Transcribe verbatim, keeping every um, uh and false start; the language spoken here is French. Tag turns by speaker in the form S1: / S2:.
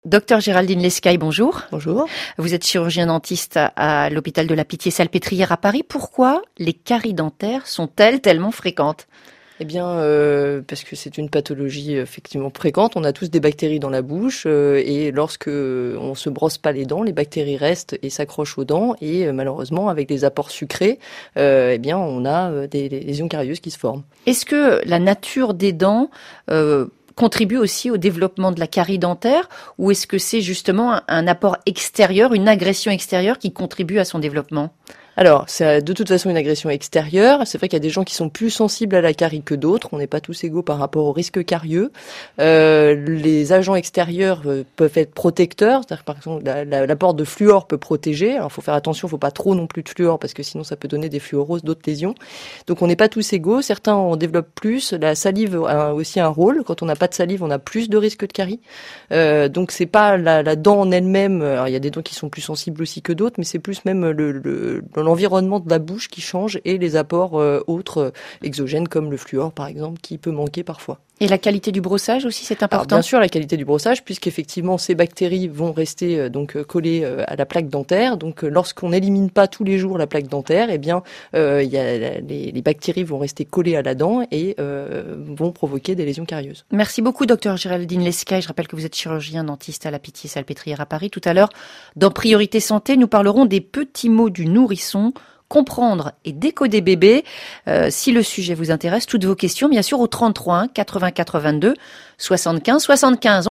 S1: Docteur Géraldine Lescaille, bonjour.
S2: Bonjour.
S1: Vous êtes chirurgien dentiste à l'hôpital de la Pitié-Salpêtrière à Paris. Pourquoi les caries dentaires sont-elles tellement fréquentes ?
S2: Eh bien, euh, parce que c'est une pathologie effectivement fréquente. On a tous des bactéries dans la bouche euh, et lorsque on se brosse pas les dents, les bactéries restent et s'accrochent aux dents. Et euh, malheureusement, avec des apports sucrés, euh, eh bien, on a des, des lésions carieuses qui se forment.
S1: Est-ce que la nature des dents euh, contribue aussi au développement de la carie dentaire, ou est-ce que c'est justement un, un apport extérieur, une agression extérieure qui contribue à son développement ?
S2: Alors, c'est de toute façon une agression extérieure. C'est vrai qu'il y a des gens qui sont plus sensibles à la carie que d'autres. On n'est pas tous égaux par rapport au risque carieux. Euh, les agents extérieurs euh, peuvent être protecteurs. C'est-à-dire, par exemple, la, la, l'apport de fluor peut protéger. Alors, il faut faire attention, il ne faut pas trop non plus de fluor parce que sinon ça peut donner des fluoroses, d'autres lésions. Donc, on n'est pas tous égaux. Certains en développent plus. La salive a aussi un rôle. Quand on n'a pas de salive, on a plus de risque de carie. Euh, donc, c'est pas la, la dent en elle-même. Alors, il y a des dents qui sont plus sensibles aussi que d'autres, mais c'est plus même le, le l'environnement de la bouche qui change et les apports euh, autres euh, exogènes comme le fluor par exemple qui peut manquer parfois.
S1: Et la qualité du brossage aussi, c'est important.
S2: Alors, bien sûr, la qualité du brossage, puisqu'effectivement ces bactéries vont rester euh, donc euh, collées euh, à la plaque dentaire. Donc, euh, lorsqu'on n'élimine pas tous les jours la plaque dentaire, eh bien, euh, y a, les, les bactéries vont rester collées à la dent et euh, vont provoquer des lésions carieuses.
S1: Merci beaucoup, docteur Géraldine Lescaille. Je rappelle que vous êtes chirurgien dentiste à la Pitié-Salpêtrière à Paris. Tout à l'heure, dans Priorité Santé, nous parlerons des petits mots du nourrisson. Comprendre et décoder bébé. Euh, si le sujet vous intéresse, toutes vos questions, bien sûr, au trente-trois un quatre-vingt-quatre vingt-deux soixante-quinze soixante-quinze.